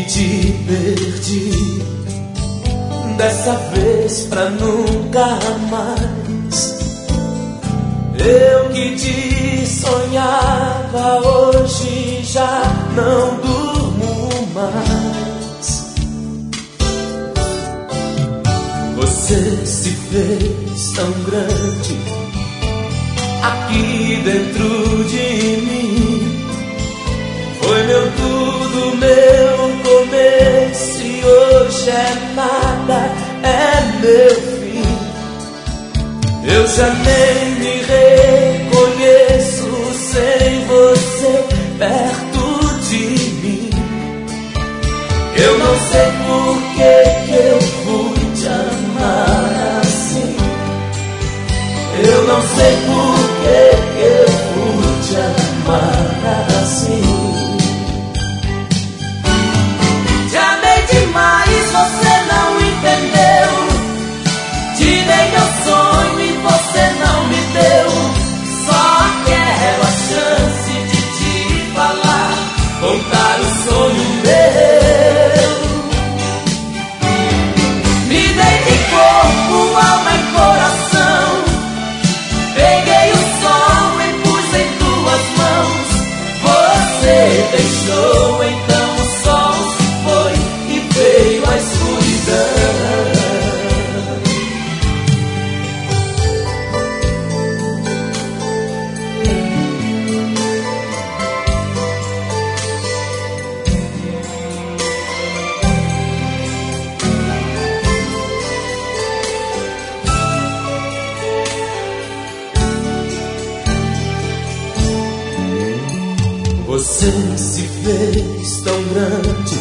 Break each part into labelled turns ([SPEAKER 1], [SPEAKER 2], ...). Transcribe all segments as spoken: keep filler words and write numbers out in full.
[SPEAKER 1] te perdi, dessa vez pra nunca mais. Eu que te sonhava, hoje já não durmo mais. Você se fez tão grande aqui dentro de mim. Foi meu tudo, meu começo, e hoje é nada, é meu fim. Eu já nem me reconheço sem você perto de mim. Eu não sei por que que eu fui te amar assim. Eu não sei por que que eu fui te amar assim. Mas você não entendeu. Tirei meu sonho e você não me deu. Só quero a chance de te falar, contar o sonho meu. Me dei de corpo, alma e coração. Peguei o sol e pus em tuas mãos. Você deixou, então o sol se foi e veio a escuridão. Você se fez tão grande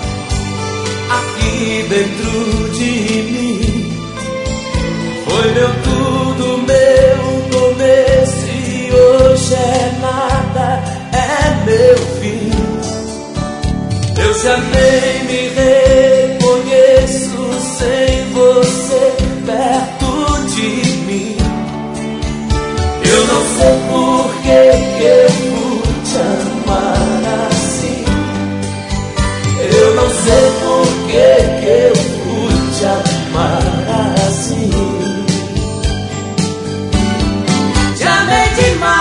[SPEAKER 1] aqui dentro de mim. Foi meu tudo, meu começo, e hoje é nada, é meu fim. Eu já nem me reconheço sem você perto de mim. Eu não sei por que que eu fui te amar assim. Eu não sei por que que eu fui te amar assim. Te amei demais.